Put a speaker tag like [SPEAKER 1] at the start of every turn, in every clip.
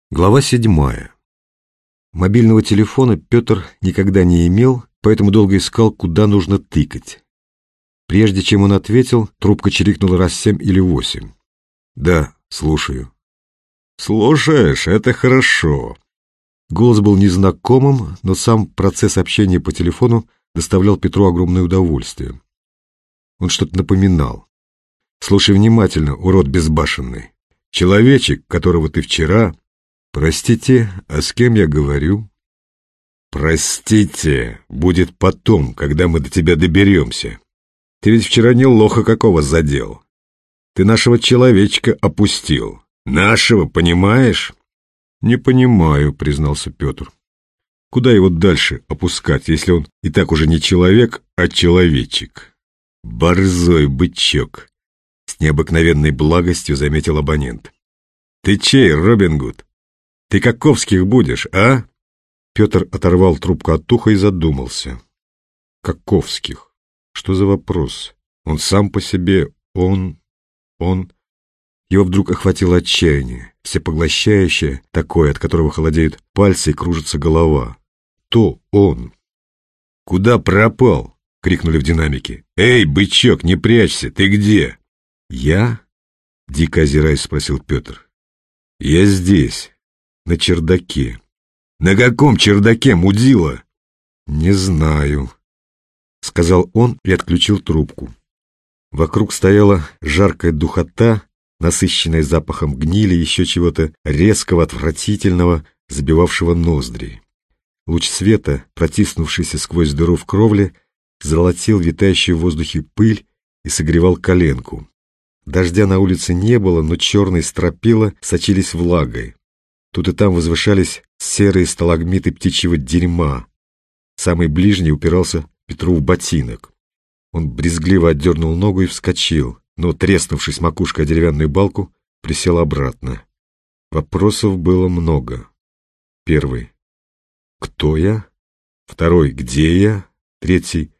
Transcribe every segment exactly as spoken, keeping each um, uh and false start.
[SPEAKER 1] Глава седьмая. Мобильного телефона Петр никогда не имел, поэтому долго искал, куда нужно тыкать. Прежде чем он ответил, трубка чирикнула раз семь или восемь. «Да, слушаю». «Слушаешь, это хорошо». Голос был незнакомым, но сам процесс общения по телефону доставлял Петру огромное удовольствие. Он что-то напоминал. «Слушай внимательно, урод безбашенный. Человечек, которого ты вчера...» «Простите, а с кем я говорю?» «Простите, будет потом, когда мы до тебя доберемся. Ты ведь вчера не лоха какого задел. Ты нашего человечка опустил. Нашего, понимаешь?» «Не понимаю», — признался Петр. «Куда его дальше опускать, если он и так уже не человек, а человечек?» «Борзой бычок», — с необыкновенной благостью заметил абонент. «Ты чей, Робин Гуд? Ты каковских будешь, а?» Петр оторвал трубку от уха и задумался. Каковских? Что за вопрос? Он сам по себе, он... он... Его вдруг охватило отчаяние, всепоглощающее, такое, от которого холодеют пальцы и кружится голова. То он. «Куда пропал?» — крикнули в динамике. «Эй, бычок, не прячься, ты где?» «Я?» — дико озираясь, спросил Петр. «Я здесь, на чердаке». «На каком чердаке, мудила?» «Не знаю», — сказал он и отключил трубку. Вокруг стояла жаркая духота, насыщенная запахом гнили и еще чего-то резкого, отвратительного, забивавшего ноздри. Луч света, протиснувшийся сквозь дыру в кровле, золотил витающую в воздухе пыль и согревал коленку. Дождя на улице не было, но черные стропила сочились влагой. Тут и там возвышались серые сталагмиты птичьего дерьма. Самый ближний упирался Петру в ботинок. Он брезгливо отдернул ногу и вскочил, но, треснувшись макушкой о деревянную балку, присел обратно. Вопросов было много. Первый. «Кто я?» Второй. «Где я?» Третий.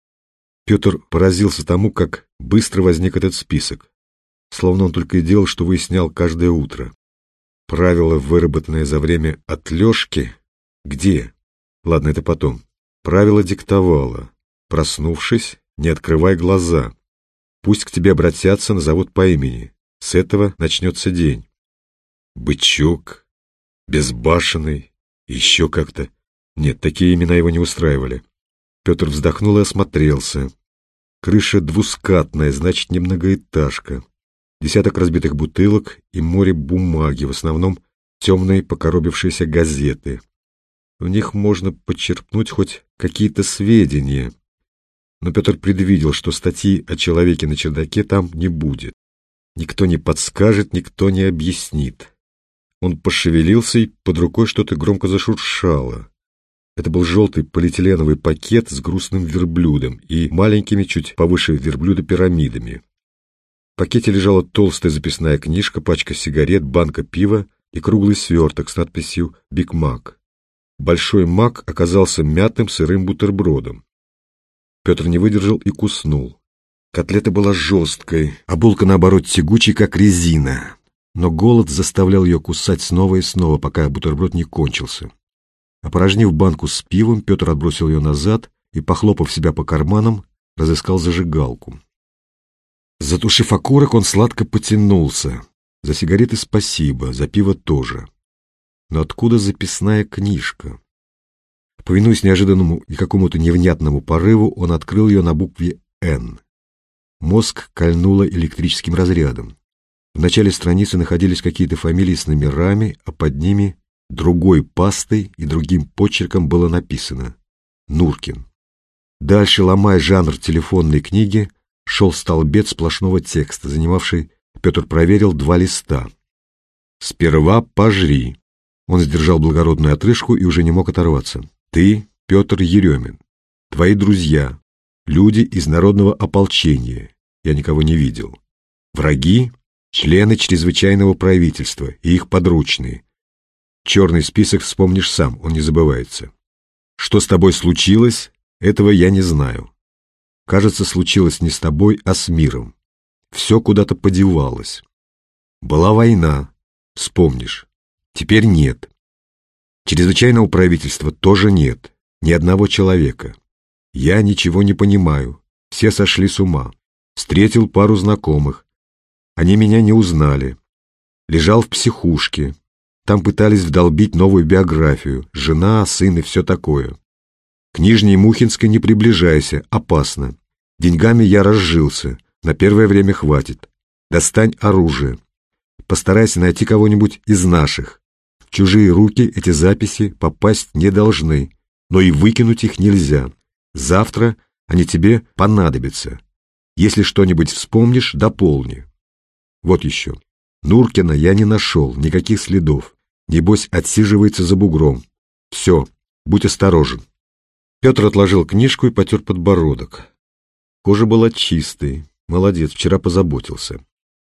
[SPEAKER 1] Петр поразился тому, как быстро возник этот список. Словно он только и делал, что выяснял каждое утро. Правило, выработанное за время отлежки. Где? Ладно, это потом. Правило диктовало. Проснувшись, не открывай глаза. Пусть к тебе обратятся, назовут по имени. С этого начнется день. Бычок, безбашенный, еще как-то. Нет, такие имена его не устраивали. Петр вздохнул и осмотрелся. Крыша двускатная, значит, не многоэтажка. Десяток разбитых бутылок и море бумаги, в основном темные покоробившиеся газеты. В них можно почерпнуть хоть какие-то сведения. Но Петр предвидел, что статьи о человеке на чердаке там не будет. Никто не подскажет, никто не объяснит. Он пошевелился, и под рукой что-то громко зашуршало. Это был желтый полиэтиленовый пакет с грустным верблюдом и маленькими, чуть повыше верблюда, пирамидами. В пакете лежала толстая записная книжка, пачка сигарет, банка пива и круглый сверток с надписью «Биг Мак». Большой Мак оказался мятым сырым бутербродом. Петр не выдержал и куснул. Котлета была жесткой, а булка, наоборот, тягучей, как резина. Но голод заставлял ее кусать снова и снова, пока бутерброд не кончился. Опорожнив банку с пивом, Петр отбросил ее назад и, похлопав себя по карманам, разыскал зажигалку. Затушив окурок, он сладко потянулся. За сигареты спасибо, за пиво тоже. Но откуда записная книжка? Повинуясь неожиданному и какому-то невнятному порыву, он открыл ее на букве «Н». Мозг кольнуло электрическим разрядом. В начале страницы находились какие-то фамилии с номерами, а под ними другой пастой и другим почерком было написано «Нуркин». Дальше, ломая жанр телефонной книги, шел столбец сплошного текста, занимавший, Петр проверил, два листа. «Сперва пожри». Он сдержал благородную отрыжку и уже не мог оторваться. «Ты, Петр Еремин. Твои друзья. Люди из народного ополчения. Я никого не видел. Враги — члены чрезвычайного правительства и их подручные. Черный список вспомнишь сам, он не забывается. Что с тобой случилось, этого я не знаю. Кажется, случилось не с тобой, а с миром. Все куда-то подевалось. Была война, вспомнишь. Теперь нет. Чрезвычайного правительства тоже нет. Ни одного человека. Я ничего не понимаю. Все сошли с ума. Встретил пару знакомых. Они меня не узнали. Лежал в психушке. Там пытались вдолбить новую биографию. Жена, сын и все такое. К Нижней Мухинской не приближайся, опасно. Деньгами я разжился. На первое время хватит. Достань оружие. Постарайся найти кого-нибудь из наших. В чужие руки эти записи попасть не должны, но и выкинуть их нельзя. Завтра они тебе понадобятся. Если что-нибудь вспомнишь, дополни. Вот еще. Нуркина я не нашел, никаких следов. Небось, отсиживается за бугром. Все, будь осторожен. Петр отложил книжку и потер подбородок. Кожа была чистой. Молодец, вчера позаботился.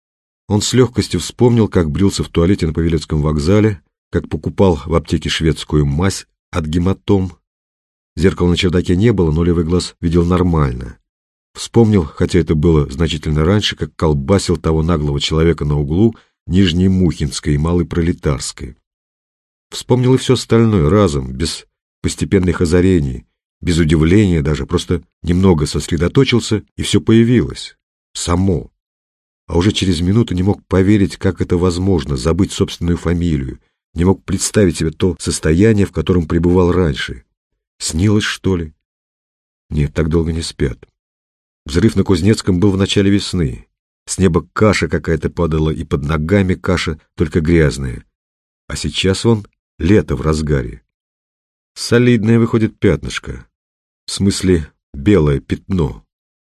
[SPEAKER 1] Он с легкостью вспомнил, как брился в туалете на Павелецком вокзале, как покупал в аптеке шведскую мазь от гематом. Зеркала на чердаке не было, но левый глаз видел нормально. Вспомнил, хотя это было значительно раньше, как колбасил того наглого человека на углу Нижней Мухинской и Малой Пролетарской. Вспомнил и все остальное разом, без постепенных озарений, без удивления даже, просто немного сосредоточился, и все появилось. Само. А уже через минуту не мог поверить, как это возможно, забыть собственную фамилию, не мог представить себе то состояние, в котором пребывал раньше. Снилось, что ли? Нет, так долго не спят. Взрыв на Кузнецком был в начале весны. С неба каша какая-то падала, и под ногами каша, только грязная. А сейчас он лето в разгаре. Солидное выходит пятнышко. В смысле, белое пятно.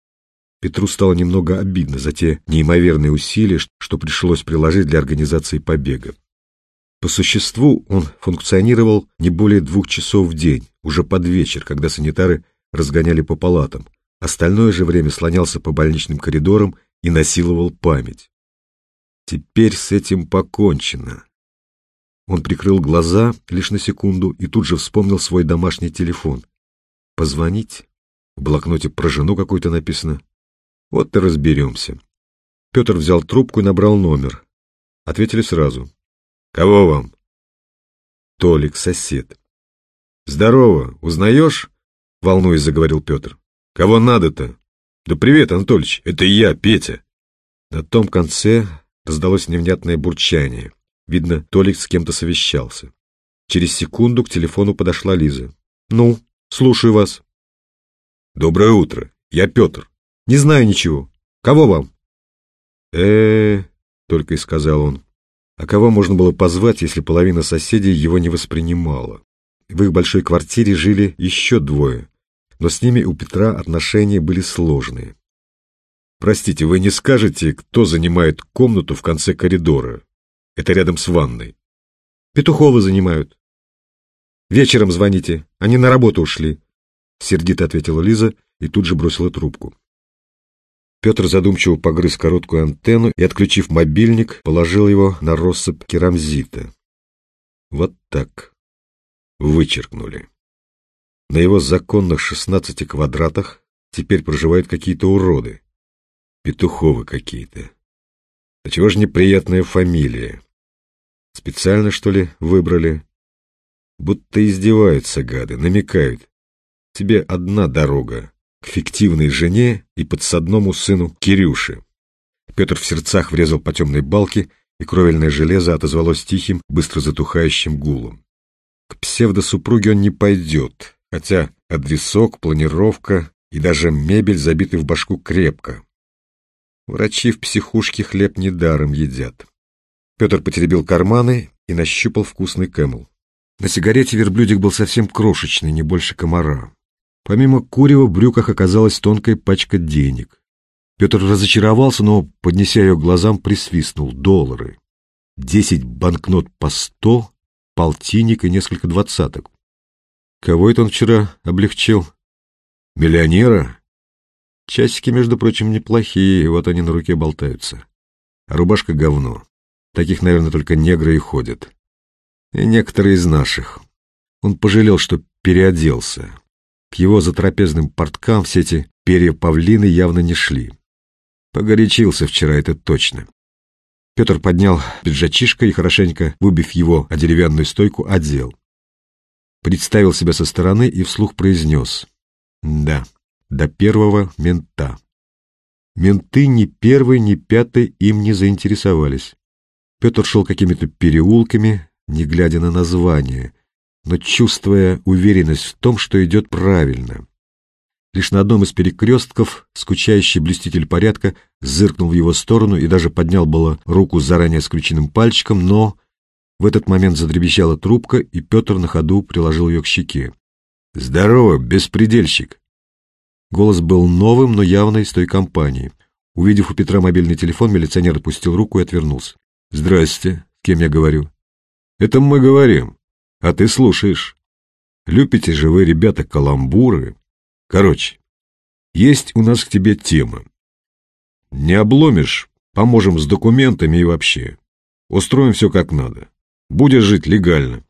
[SPEAKER 1] Петру стало немного обидно за те неимоверные усилия, что пришлось приложить для организации побега. По существу он функционировал не более двух часов в день, уже под вечер, когда санитары разгоняли по палатам. Остальное же время слонялся по больничным коридорам и насиловал память. Теперь с этим покончено. Он прикрыл глаза лишь на секунду и тут же вспомнил свой домашний телефон. Позвонить? В блокноте про жену какой-то написано. Вот и разберемся. Петр взял трубку и набрал номер. Ответили сразу. «Кого вам?» «Толик, сосед». «Здорово, узнаешь?» — волнуясь, заговорил Петр. «Кого надо-то?» «Да привет, Анатольевич, это я, Петя». На том конце раздалось невнятное бурчание. Видно, Толик с кем-то совещался. Через секунду к телефону подошла Лиза. «Ну, слушаю вас». «Доброе утро, я Петр». «Не знаю ничего. Кого вам?» э только и сказал он. А кого можно было позвать, если половина соседей его не воспринимала? В их большой квартире жили еще двое, но с ними у Петра отношения были сложные. «Простите, вы не скажете, кто занимает комнату в конце коридора? Это рядом с ванной». «Петуховы занимают». «Вечером звоните, они на работу ушли», — сердито ответила Лиза и тут же бросила трубку. Петр задумчиво погрыз короткую антенну и, отключив мобильник, положил его на россыпь керамзита. Вот так. Вычеркнули. На его законных шестнадцати квадратах теперь проживают какие-то уроды. Петуховы какие-то. Да чего же неприятная фамилия? Специально, что ли, выбрали? Будто издеваются гады, намекают. Тебе одна дорога. К фиктивной жене и подсадному сыну Кирюше. Петр в сердцах врезал по темной балке, и кровельное железо отозвалось тихим, быстро затухающим гулом. К псевдосупруге он не пойдет, хотя адресок, планировка и даже мебель забиты в башку крепко. Врачи в психушке хлеб недаром едят. Петр потеребил карманы и нащупал вкусный Кэмл. На сигарете верблюдик был совсем крошечный, не больше комара. Помимо курева в брюках оказалась тонкая пачка денег. Петр разочаровался, но, поднеся ее к глазам, присвистнул. Доллары. Десять банкнот по сто, полтинник и несколько двадцаток. Кого это он вчера облегчил? Миллионера? Часики, между прочим, неплохие, вот они на руке болтаются. А рубашка говно. Таких, наверное, только негры и ходят. И некоторые из наших. Он пожалел, что переоделся. К его затрапезным порткам все эти перья павлины явно не шли. Погорячился вчера, это точно. Петр поднял пиджачишко и, хорошенько выбив его о деревянную стойку, одел. Представил себя со стороны и вслух произнес: «Да, до первого мента». Менты ни первый, ни пятый им не заинтересовались. Петр шел какими-то переулками, не глядя на название, но чувствуя уверенность в том, что идет правильно. Лишь на одном из перекрестков скучающий блюститель порядка зыркнул в его сторону и даже поднял было руку с заранее скрученным пальчиком, но в этот момент задребезжала трубка, и Петр на ходу приложил ее к щеке. «Здорово, беспредельщик!» Голос был новым, но явно из той компании. Увидев у Петра мобильный телефон, милиционер опустил руку и отвернулся. «Здрасте, с кем я говорю?» «Это мы говорим, а ты слушаешь. Любите же вы, ребята, каламбуры. Короче, есть у нас к тебе тема. Не обломишь, поможем с документами и вообще. Устроим все как надо. Будешь жить легально.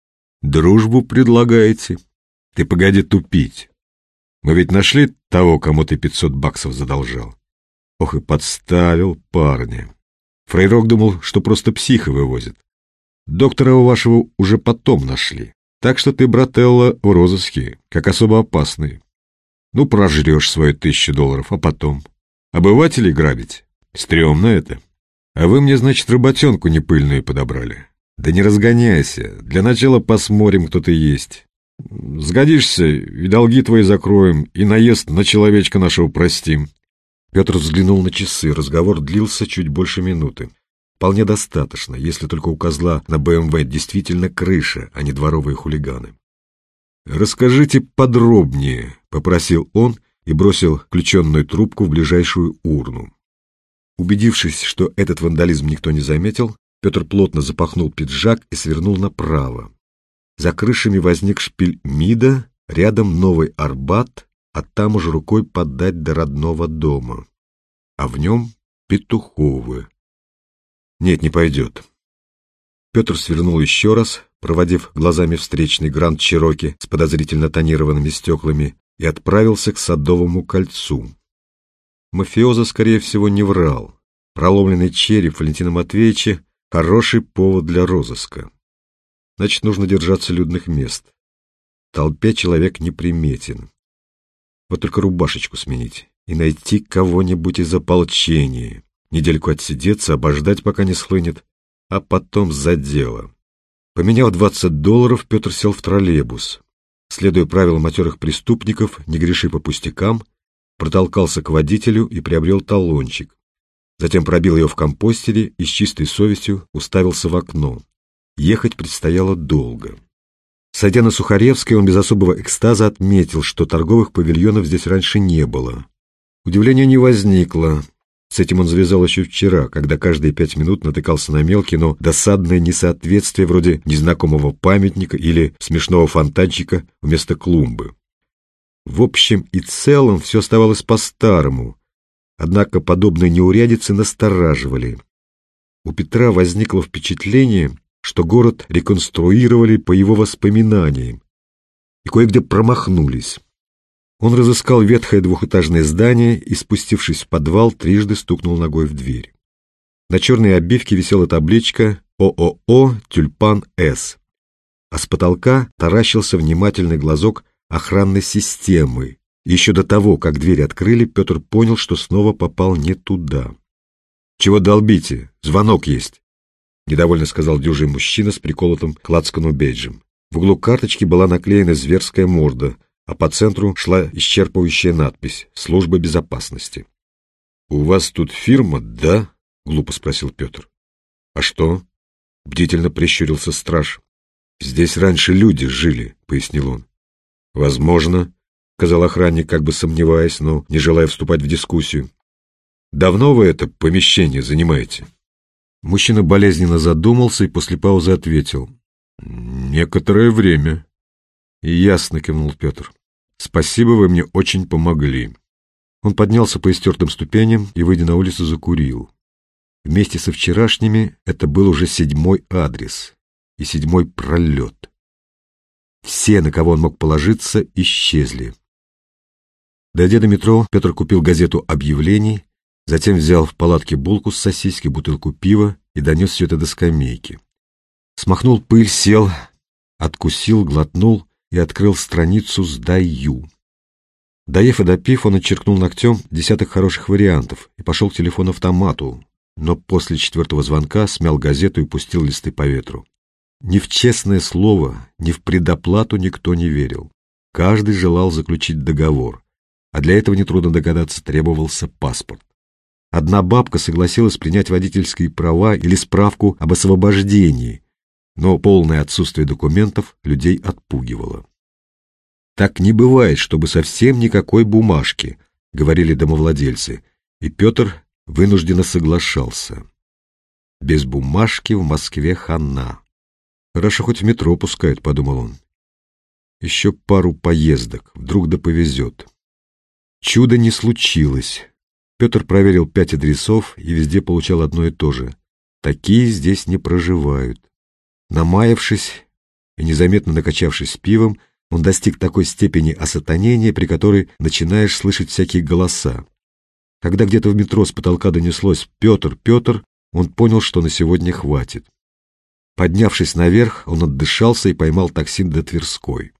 [SPEAKER 1] Дружбу предлагаете? Ты погоди тупить. Мы ведь нашли того, кому ты пятьсот баксов задолжал. Ох и подставил парня. Фрейрок думал, что просто психа вывозит. Доктора у вашего уже потом нашли. Так что ты, брателло, в розыске, как особо опасный. Ну, прожрешь свои тысячу долларов, а потом? Обывателей грабить? Стремно это. А вы мне, значит, работенку непыльную подобрали. Да не разгоняйся. Для начала посмотрим, кто ты есть. Сгодишься, и долги твои закроем, и наезд на человечка нашего простим». Петр взглянул на часы. Разговор длился чуть больше минуты. Вполне достаточно, если только у козла на бэ эм вэ действительно крыша, а не дворовые хулиганы. «Расскажите подробнее», — попросил он и бросил включенную трубку в ближайшую урну. Убедившись, что этот вандализм никто не заметил, Петр плотно запахнул пиджак и свернул направо. За крышами возник шпиль МИДа, рядом Новый Арбат, а там уже рукой подать до родного дома. А в нем Петуховы. Нет, не пойдет. Петр свернул еще раз, проводив глазами встречный Гранд Чироки с подозрительно тонированными стеклами, и отправился к Садовому кольцу. Мафиоза, скорее всего, не врал. Проломленный череп Валентина Матвеевича — хороший повод для розыска. Значит, нужно держаться людных мест. В толпе человек неприметен. Вот только рубашечку сменить и найти кого-нибудь из ополчения. Недельку отсидеться, обождать, пока не схлынет, а потом за дело. Поменяв двадцать долларов, Петр сел в троллейбус. Следуя правилам матерых преступников, не греши по пустякам, протолкался к водителю и приобрел талончик. Затем пробил ее в компостере и с чистой совестью уставился в окно. Ехать предстояло долго. Сойдя на Сухаревской, он без особого экстаза отметил, что торговых павильонов здесь раньше не было. Удивления не возникло. С этим он завязал еще вчера, когда каждые пять минут натыкался на мелкие, но досадное несоответствие вроде незнакомого памятника или смешного фонтанчика вместо клумбы. В общем и целом все оставалось по-старому, однако подобные неурядицы настораживали. У Петра возникло впечатление, что город реконструировали по его воспоминаниям и кое-где промахнулись. Он разыскал ветхое двухэтажное здание и, спустившись в подвал, трижды стукнул ногой в дверь. На черной обивке висела табличка ООО «Тюльпан-С», а с потолка таращился внимательный глазок охранной системы. Еще до того, как дверь открыли, Петр понял, что снова попал не туда. «Чего долбите? Звонок есть!» — недовольно сказал дюжий мужчина с приколотым к лацкану бейджем. В углу карточки была наклеена зверская морда, а по центру шла исчерпывающая надпись «Служба безопасности». «У вас тут фирма, да?» — глупо спросил Петр. «А что?» — бдительно прищурился страж. «Здесь раньше люди жили», — пояснил он. «Возможно», — сказал охранник, как бы сомневаясь, но не желая вступать в дискуссию. «Давно вы это помещение занимаете?» Мужчина болезненно задумался и после паузы ответил. «Некоторое время». «Ясно», — кивнул Петр. «Спасибо, вы мне очень помогли». Он поднялся по истертым ступеням и, выйдя на улицу, закурил. Вместе со вчерашними это был уже седьмой адрес и седьмой пролет. Все, на кого он мог положиться, исчезли. Дойдя до метро, Петр купил газету объявлений, Затем взял в палатке булку с сосиски, бутылку пива и донес все это до скамейки. Смахнул пыль, сел, откусил, глотнул и открыл страницу «Сдаю». Доев и допив, он отчеркнул ногтем десяток хороших вариантов и пошел к телефону-автомату, но после четвертого звонка смял газету и пустил листы по ветру. Ни в честное слово, ни в предоплату никто не верил. Каждый желал заключить договор, а для этого, нетрудно догадаться, требовался паспорт. Одна бабка согласилась принять водительские права или справку об освобождении, но полное отсутствие документов людей отпугивало. «Так не бывает, чтобы совсем никакой бумажки», — говорили домовладельцы, и Петр вынужденно соглашался. Без бумажки в Москве хана. «Хорошо, хоть в метро пускают», — подумал он. «Еще пару поездок, вдруг да повезет». Чудо не случилось. Петр проверил пять адресов и везде получал одно и то же. Такие здесь не проживают. Намаявшись и незаметно накачавшись пивом, он достиг такой степени осатанения, при которой начинаешь слышать всякие голоса. Когда где-то в метро с потолка донеслось «Петр, Петр», он понял, что на сегодня хватит. Поднявшись наверх, он отдышался и поймал такси до Тверской.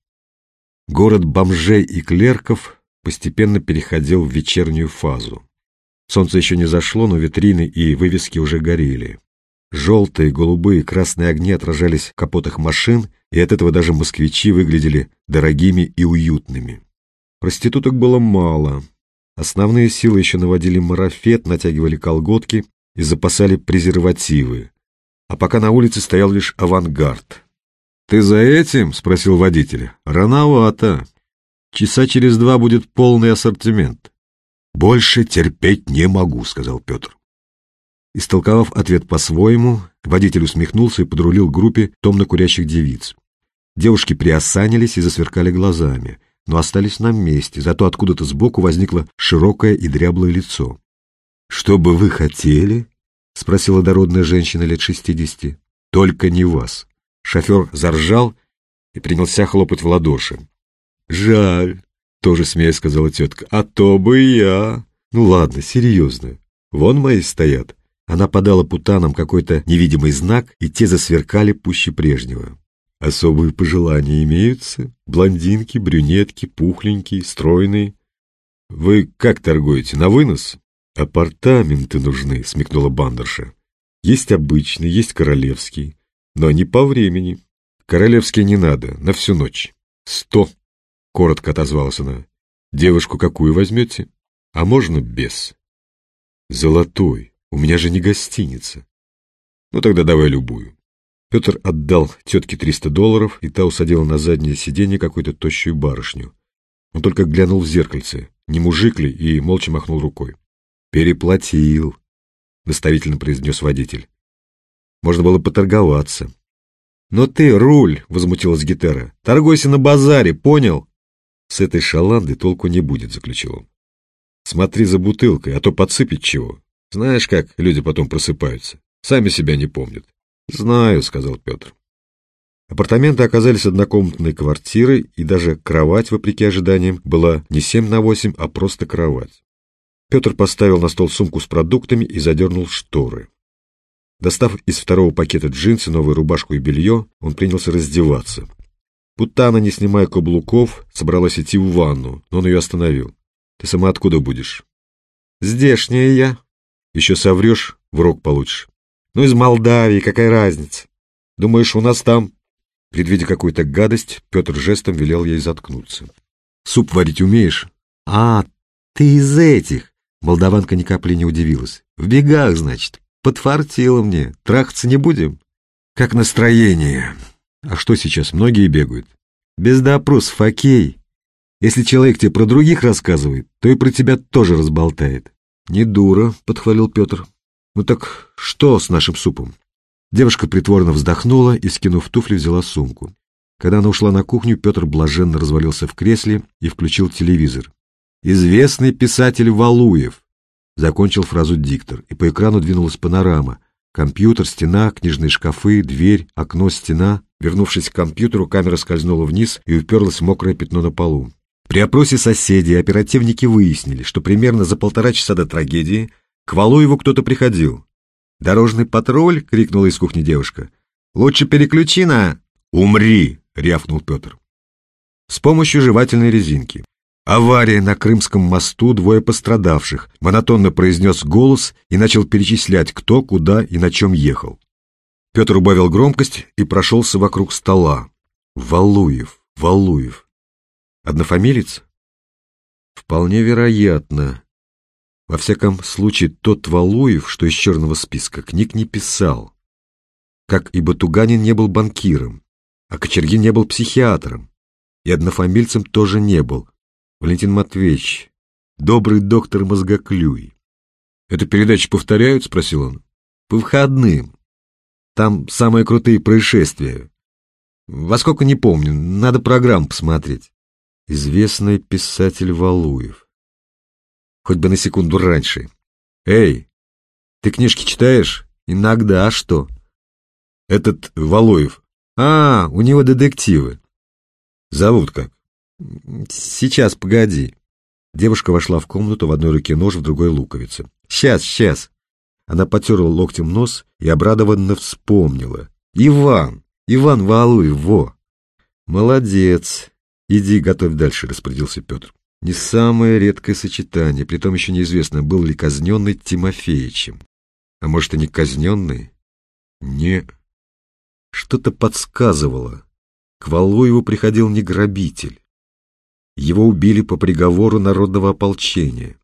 [SPEAKER 1] Город бомжей и клерков постепенно переходил в вечернюю фазу. Солнце еще не зашло, но витрины и вывески уже горели. Желтые, голубые, красные огни отражались в капотах машин, и от этого даже москвичи выглядели дорогими и уютными. Проституток было мало. Основные силы еще наводили марафет, натягивали колготки и запасали презервативы. А пока на улице стоял лишь авангард. «Ты за этим?» — спросил водитель. «Рановато. Часа через два будет полный ассортимент». «Больше терпеть не могу», — сказал Петр. Истолковав ответ по-своему, водитель усмехнулся и подрулил к группе томно-курящих девиц. Девушки приосанились и засверкали глазами, но остались на месте, зато откуда-то сбоку возникло широкое и дряблое лицо. «Что бы вы хотели?» — спросила дородная женщина лет шестидесяти. «Только не вас». Шофер заржал и принялся хлопать в ладоши. «Жаль», — тоже смеясь сказала тетка, — «а то бы я». «Ну ладно, серьезно. Вон мои стоят». Она подала путанам какой-то невидимый знак, и те засверкали пуще прежнего. «Особые пожелания имеются? Блондинки, брюнетки, пухленькие, стройные. Вы как торгуете, на вынос?» «Апартаменты нужны», — смекнула бандерша. «Есть обычный, есть королевский, но не по времени. Королевский не надо, на всю ночь». «Сто», — коротко отозвалась она. «Девушку какую возьмете? А можно без?» «Золотой. У меня же не гостиница». «Ну тогда давай любую». Петр отдал тетке триста долларов, и та усадила на заднее сиденье какую-то тощую барышню. Он только глянул в зеркальце, не мужик ли, и молча махнул рукой. «Переплатил», — наставительно произнес водитель. «Можно было поторговаться». «Но ты, руль!» — возмутилась Гетера. «Торгуйся на базаре, понял?» «С этой шаланды толку не будет», — заключил он. «Смотри за бутылкой, а то подсыпет чего. Знаешь, как люди потом просыпаются? Сами себя не помнят». «Знаю», — сказал Петр. Апартаменты оказались однокомнатной квартирой, и даже кровать, вопреки ожиданиям, была не семь на восемь, а просто кровать. Петр поставил на стол сумку с продуктами и задернул шторы. Достав из второго пакета джинсы, новую рубашку и белье, он принялся раздеваться. Путана, не снимая каблуков, собралась идти в ванну, но он ее остановил. «Ты сама откуда будешь?» «Здешняя я». «Еще соврешь, в рог получишь». «Ну, из Молдавии, какая разница? Думаешь, у нас там...» Предвидя какую-то гадость, Петр жестом велел ей заткнуться. «Суп варить умеешь?» «А, ты из этих!» Молдаванка ни капли не удивилась. «В бегах, значит. Подфартило мне. Трахаться не будем?» «Как настроение?» «А что сейчас, многие бегают?» «Без допросов, окей. Если человек тебе про других рассказывает, то и про тебя тоже разболтает». «Не дура», — подхвалил Петр. «Ну так что с нашим супом?» Девушка притворно вздохнула и, скинув туфли, взяла сумку. Когда она ушла на кухню, Петр блаженно развалился в кресле и включил телевизор. «Известный писатель Валуев», — закончил фразу диктор, и по экрану двинулась панорама. Компьютер, стена, книжные шкафы, дверь, окно, стена. Вернувшись к компьютеру, камера скользнула вниз и уперлась в мокрое пятно на полу. При опросе соседей оперативники выяснили, что примерно за полтора часа до трагедии К Валуеву кто-то приходил. «Дорожный патруль?» — крикнула из кухни девушка. «Лучше переключи на...» «Умри!» — рявкнул Петр. С помощью жевательной резинки. «Авария на Крымском мосту, двое пострадавших», — монотонно произнес голос и начал перечислять, кто, куда и на чем ехал. Петр убавил громкость и прошелся вокруг стола. Валуев, Валуев. Однофамилец? Вполне вероятно. Во всяком случае, тот Валуев, что из черного списка, книг не писал. Как и Батуганин не был банкиром, а Кочергин не был психиатром. И однофамильцем тоже не был. Валентин Матвеевич, добрый доктор Мозгоклюй. «Эту передачу повторяют?» — спросил он. «По выходным. Там самые крутые происшествия. Во сколько не помню, надо программу посмотреть». Известный писатель Валуев. Хоть бы на секунду раньше. «Эй, ты книжки читаешь?» «Иногда, а что?» «Этот Валуев. А, у него детективы. Зовут как?» «Сейчас, погоди». Девушка вошла в комнату, в одной руке нож, в другой луковица. «Сейчас, сейчас». Она потерла локтем нос и обрадованно вспомнила. «Иван! Иван Валуев, во!» «Молодец. Иди, готовь дальше», — распорядился Петр. Не самое редкое сочетание, притом еще неизвестно, был ли казненный Тимофеичем. А может, и не казненный? Не. Что-то подсказывало. К Валуеву приходил не грабитель. Его убили по приговору народного ополчения.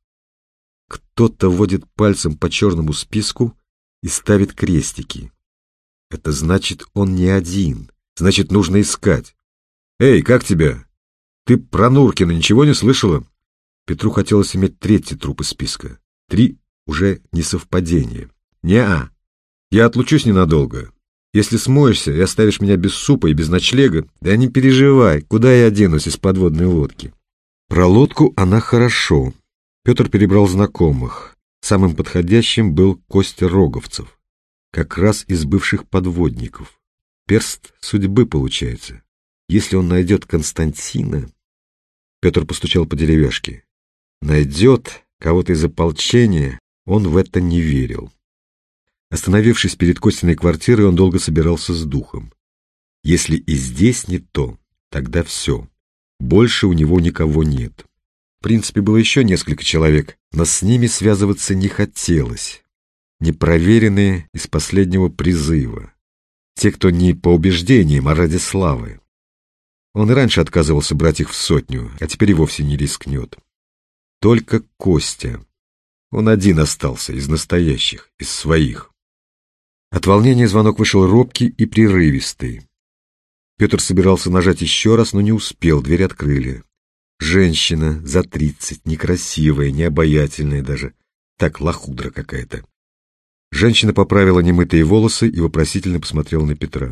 [SPEAKER 1] Кто-то водит пальцем по черному списку и ставит крестики. Это значит, он не один. Значит, нужно искать. «Эй, как тебя? Ты про Нуркина ничего не слышала?» Петру хотелось иметь третий труп из списка. Три уже не совпадение. «Не-а. Я отлучусь ненадолго. Если смоешься и оставишь меня без супа и без ночлега, да не переживай, куда я оденусь из подводной лодки». Про лодку она хорошо. Петр перебрал знакомых. Самым подходящим был Костя Роговцев. Как раз из бывших подводников. Перст судьбы получается. Если он найдет Константина... Петр постучал по деревяшке. Найдет кого-то из ополчения, он в это не верил. Остановившись перед Костиной квартирой, он долго собирался с духом. Если и здесь не то, тогда все. Больше у него никого нет. В принципе, было еще несколько человек, но с ними связываться не хотелось. Непроверенные из последнего призыва. Те, кто не по убеждениям, а ради славы. Он и раньше отказывался брать их в сотню, а теперь и вовсе не рискнет. Только Костя. Он один остался из настоящих, из своих. От волнения звонок вышел робкий и прерывистый. Петр собирался нажать еще раз, но не успел, дверь открыли. Женщина за тридцать, некрасивая, необаятельная даже, так лохудра какая-то. Женщина поправила немытые волосы и вопросительно посмотрела на Петра.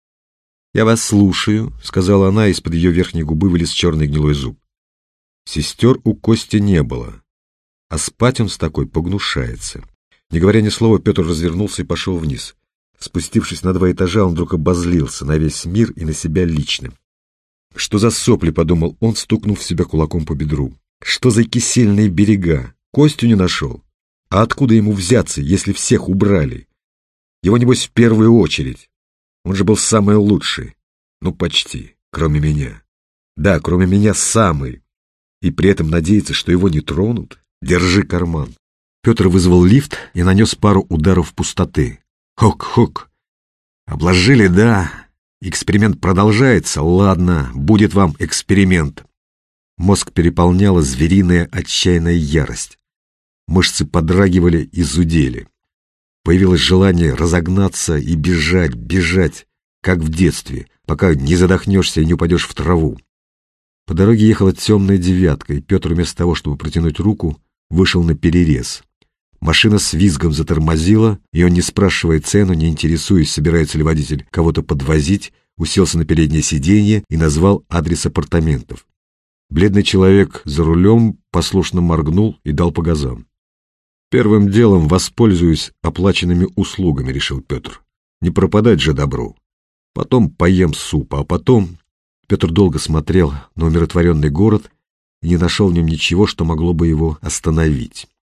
[SPEAKER 1] «Я вас слушаю», — сказала она, из-под ее верхней губы вылез черный гнилой зуб. Сестер у Кости не было, а спать он с такой погнушается. Не говоря ни слова, Петр развернулся и пошел вниз. Спустившись на два этажа, он вдруг обозлился на весь мир и на себя лично. «Что за сопли?» — подумал он, стукнув себя кулаком по бедру. «Что за кисельные берега? Костю не нашел? А откуда ему взяться, если всех убрали? Его, небось, в первую очередь. Он же был самый лучший. Ну, почти, кроме меня. Да, кроме меня самый. И при этом надеяться, что его не тронут? Держи карман». Петр вызвал лифт и нанес пару ударов пустоты. Хок-хок. Обложили, да. Эксперимент продолжается. Ладно, будет вам эксперимент. Мозг переполняла звериная отчаянная ярость. Мышцы подрагивали и зудели. Появилось желание разогнаться и бежать, бежать, как в детстве, пока не задохнешься и не упадешь в траву. По дороге ехала темная девятка, и Петр вместо того, чтобы протянуть руку, вышел на перерез. Машина с визгом затормозила, и он, не спрашивая цену, не интересуясь, собирается ли водитель кого-то подвозить, уселся на переднее сиденье и назвал адрес апартаментов. Бледный человек за рулем послушно моргнул и дал по газам. «Первым делом воспользуюсь оплаченными услугами», — решил Петр. «Не пропадать же добру. Потом поем супа, а потом...» Петр долго смотрел на умиротворенный город и не нашел в нем ничего, что могло бы его остановить.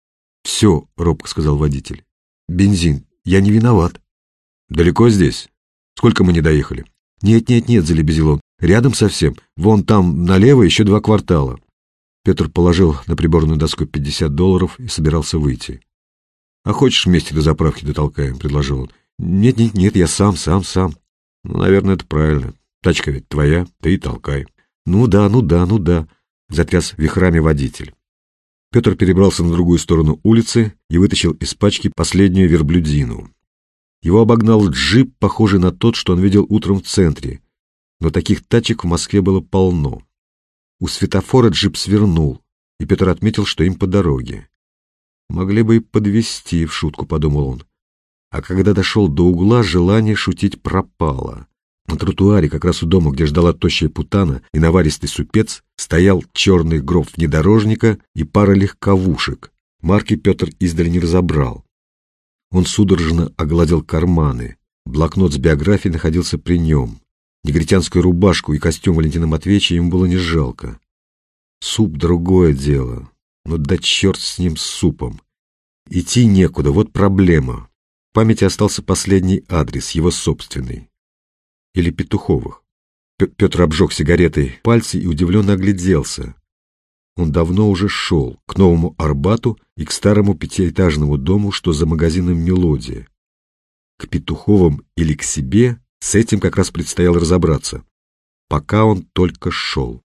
[SPEAKER 2] «Все», — робко сказал водитель. «Бензин. Я не виноват».
[SPEAKER 1] «Далеко здесь? Сколько мы не доехали?»
[SPEAKER 2] «Нет-нет-нет», — залебезил он. «Рядом совсем. Вон там налево еще два квартала». Петр положил на приборную доску пятьдесят долларов и собирался выйти.
[SPEAKER 1] «А хочешь, вместе до заправки дотолкаем?» — предложил он.
[SPEAKER 2] «Нет-нет-нет, я сам, сам, сам».
[SPEAKER 1] «Ну, наверное, это правильно. Тачка ведь твоя, ты и толкай».
[SPEAKER 2] «Ну да, ну да, ну да», — затряс вихрами водитель.
[SPEAKER 1] Петр перебрался на другую сторону улицы и вытащил из пачки последнюю верблюдину.
[SPEAKER 2] Его обогнал джип, похожий на тот, что он видел утром в центре, но таких тачек в Москве было полно. У светофора джип свернул, и Петр отметил, что им по дороге. «Могли бы и подвезти», — в шутку подумал он. А когда дошел до угла, желание шутить пропало. На тротуаре, как раз у дома, где ждала тощая путана и наваристый супец, стоял черный гроб внедорожника и пара легковушек. Марки Петр издали не разобрал. Он судорожно огладил карманы. Блокнот с биографией находился при нем. Негритянскую рубашку и костюм Валентина Матвеевича ему было не жалко. Суп — другое дело. Но да черт с ним, с супом. Идти некуда, вот проблема. В памяти остался последний адрес, его собственный. Или Петуховых. Петр обжег сигаретой пальцы и удивленно огляделся. Он давно уже шел к Новому Арбату и к старому пятиэтажному дому, что за магазином «Мелодия». К Петуховым или к себе, с этим как раз предстояло разобраться. Пока он только шел.